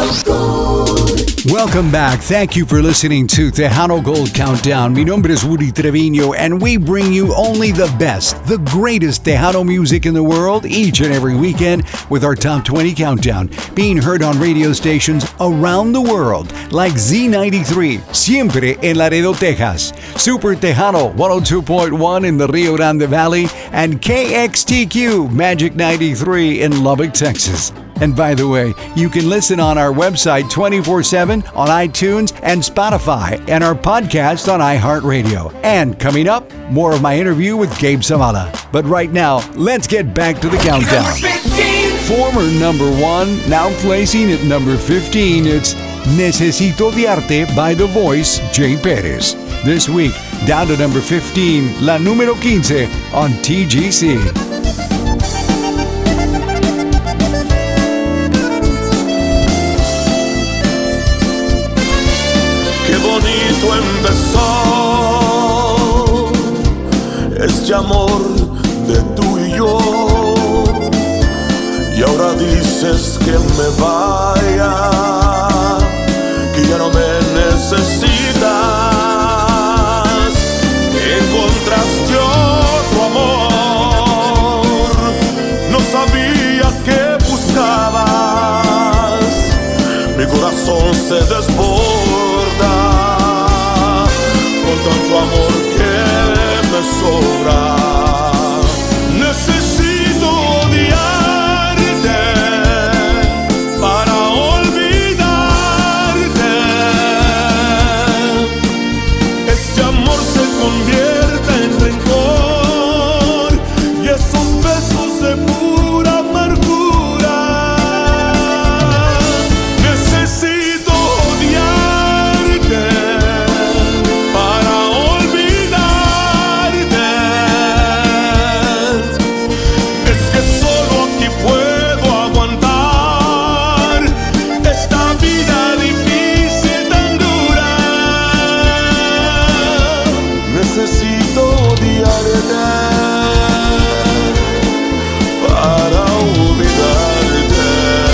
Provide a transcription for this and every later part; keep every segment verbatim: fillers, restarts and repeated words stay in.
Welcome back. Thank you for listening to Tejano Gold Countdown. Mi nombre es Woody Trevino, and we bring you only the best, the greatest Tejano music in the world each and every weekend with our Top twenty Countdown, being heard on radio stations around the world like Z ninety-three, siempre en Laredo, Texas, Super Tejano one oh two point one in the Rio Grande Valley, and K X T Q Magic ninety-three in Lubbock, Texas. And by the way, you can listen on our website twenty-four seven on iTunes and Spotify, and our podcast on iHeartRadio. And coming up, more of my interview with Gabe Zavala. But right now, let's get back to the countdown. Former number one, now placing at number fifteen, it's Necesito de Arte by The Voice, Jay Perez. This week, down to number fifteen, la número quince on T G C. Empezó este amor de tú y yo, y ahora dices que me vaya, que ya no me necesitas. Encontraste otro amor, no sabía que buscabas, mi corazón se desborda tanto amor que me sobra. Necesito odiarte para olvidarte. Este amor se convierte en rencor y esos besos de pura amargura. Necesito odiarte. Necesito odiarte para olvidarte.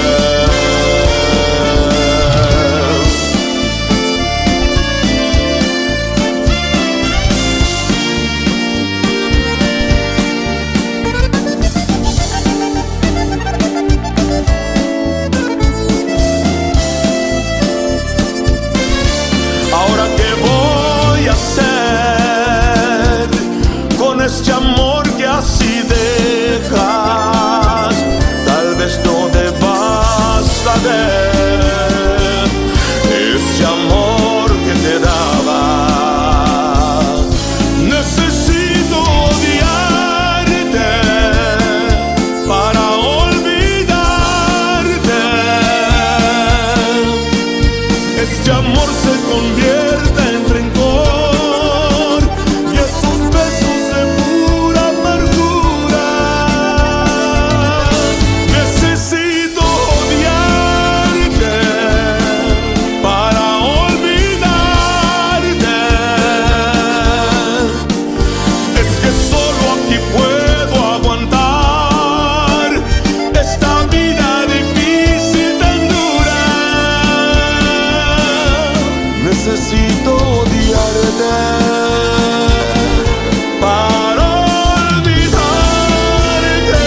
Ahora qué voy a hacer con este amor que así dejas. Tal vez no debas saber este amor que te daba. Necesito odiarte para olvidarte. Este amor se convierte en rencor y esos besos de pura amargura. Necesito odiarte para olvidarte. Es que solo aquí puedo aguantar esta vida difícil tan dura. Necesito odiarte para olvidarte.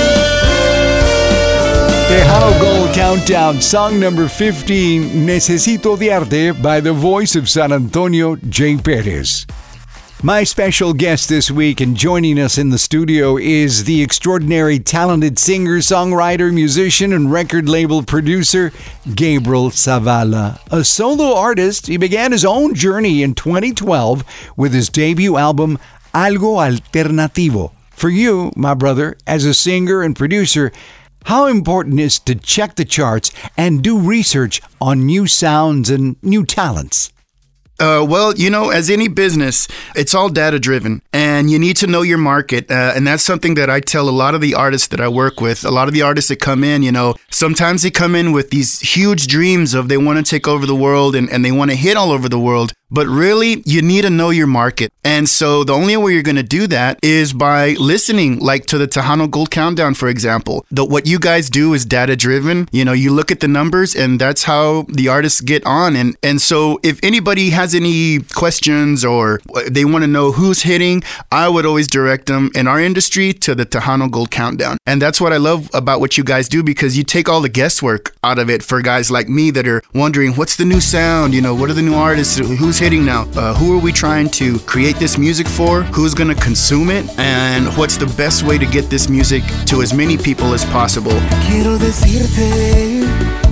Tejano Gold Countdown, song number fifteen, Necesito Odiarte by The Voice of San Antonio, Jay Perez. My special guest this week and joining us in the studio is the extraordinary talented singer, songwriter, musician, and record label producer, Gabriel Zavala. A solo artist, he began his own journey in twenty twelve with his debut album, Algo Alternativo. For you, my brother, as a singer and producer, how important is to check the charts and do research on new sounds and new talents? Uh, well, you know, as any business, it's all data driven. And and you need to know your market. Uh, and that's something that I tell a lot of the artists that I work with. A lot of the artists that come in, you know, sometimes they come in with these huge dreams of they want to take over the world and, and they want to hit all over the world. But really, you need to know your market. And so the only way you're going to do that is by listening, like to the Tejano Gold Countdown, for example. The, what you guys do is data-driven. You know, you look at the numbers, and that's how the artists get on. And, and so if anybody has any questions or they want to know who's hitting, I would always direct them in our industry to the Tejano Gold Countdown. And that's what I love about what you guys do, because you take all the guesswork out of it for guys like me that are wondering, what's the new sound? You know, what are the new artists? Who's hitting now? Uh, who are we trying to create this music for? Who's going to consume it? And what's the best way to get this music to as many people as possible? Quiero decirte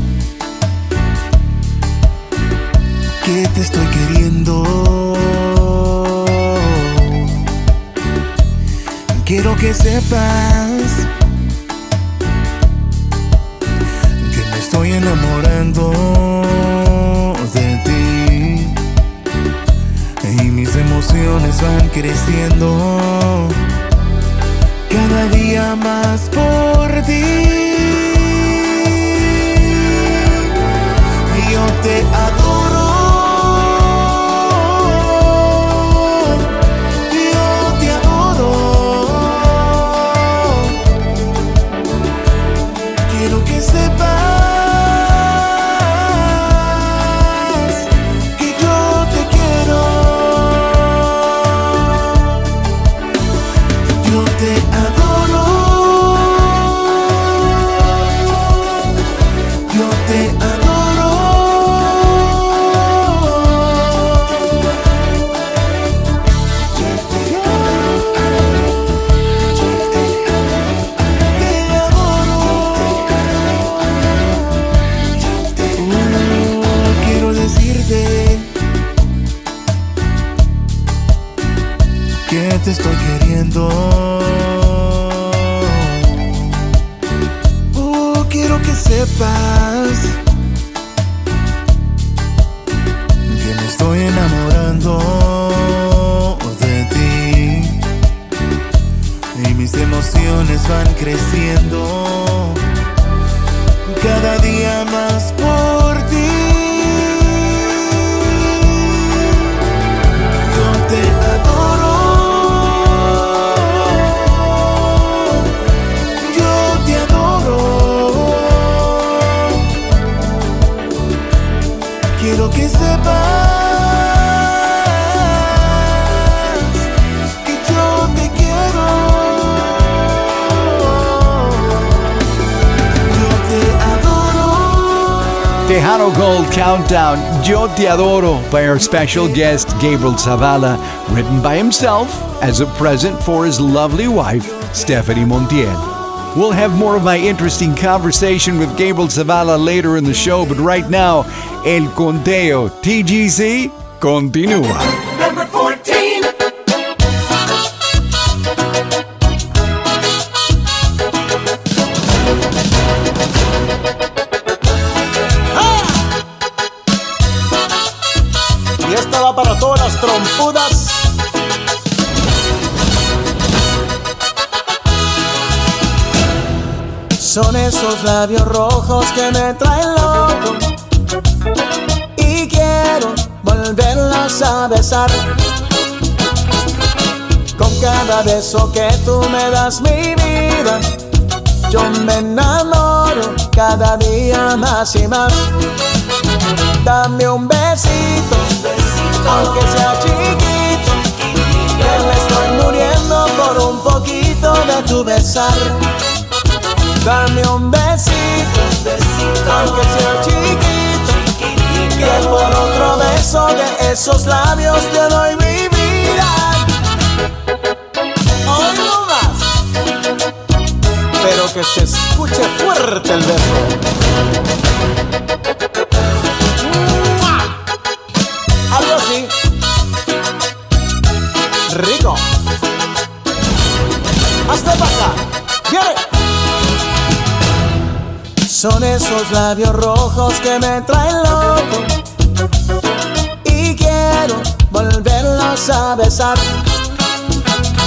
que te estoy queriendo. Quiero que sepas que me estoy enamorando de ti. Y mis emociones van creciendo cada día más por ti. Yo te adoro, yo te adoro. Quiero que sepas te estoy queriendo. Oh, quiero que sepas que me estoy enamorando de ti. Y mis emociones van creciendo cada día más por ti. Yo te adoro. Quiero que sepas que yo te quiero. Yo te adoro. Tejano Gold Countdown, Yo Te Adoro, by our special guest Gabriel Zavala, written by himself as a present for his lovely wife, Stephanie Montiel. We'll have more of my interesting conversation with Gabriel Zavala later in the show, but right now, El Conteo T G C continúa. Number fourteen. ¡Ah! Y esta va para todas las trompudas. Son esos labios rojos que me traen loco y quiero volverlos a besar. Con cada beso que tú me das, mi vida, yo me enamoro cada día más y más. Dame un besito, aunque sea chiquito, que me estoy muriendo por un poquito de tu besar. Dame un besito, besito, aunque sea chiquito, que por otro beso de esos labios te doy mi vida. Hoy no más, pero que se escuche fuerte el beso. ¡Mua! Algo así, rico. Hasta para acá, viene. Son esos labios rojos que me traen loco y quiero volverlos a besar.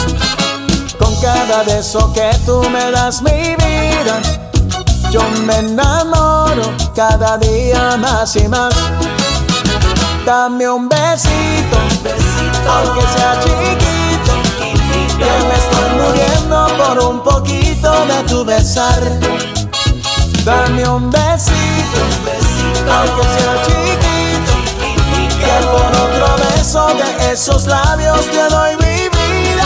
cada beso que tú me das, mi vida. Yo me enamoro cada día más y más. Dame un besito, besito, aunque sea chiquito, chiquito, que me estoy muriendo por un poquito de tu besar. Dame un besito, besito, aunque sea chiquito, chiquito, que por otro beso de esos labios te doy mi vida.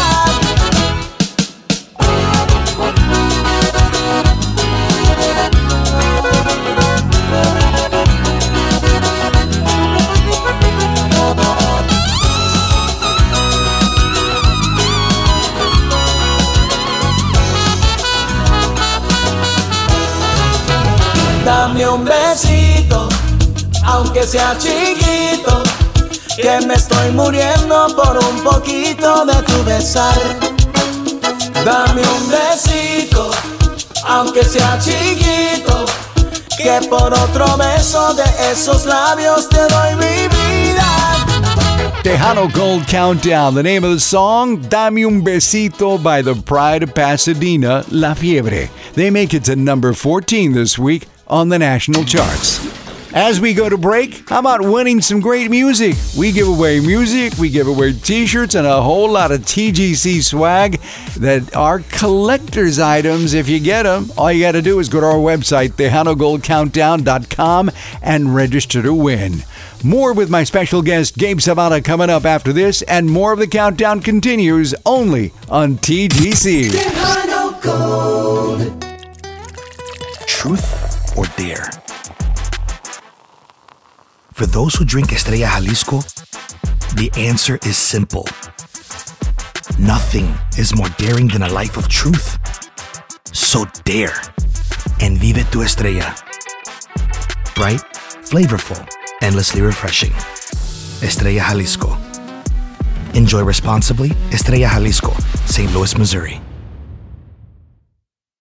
Dame un besito, aunque sea chiquito, que me estoy muriendo por un poquito de tu besar. Dame un besito, aunque sea chiquito, que por otro beso de esos labios te doy mi vida. Tejano Gold Countdown, the name of the song, Dame un Besito by the Pride of Pasadena, La Fiebre. They make it to number fourteen this week on the national charts. As we go to break, how about winning some great music? We give away music, we give away t-shirts, and a whole lot of T G C swag that are collector's items. If you get them, all you got to do is go to our website, tejano gold countdown dot com, and register to win. More with my special guest, Gabe Savana, coming up after this, and more of the countdown continues only on T G C. Tejano Gold. Truth or dare? For those who drink Estrella Jalisco, the answer is simple. Nothing is more daring than a life of truth. So dare and vive tu Estrella. Bright, flavorful, endlessly refreshing. Estrella Jalisco. Enjoy responsibly. Estrella Jalisco, Saint Louis, Missouri.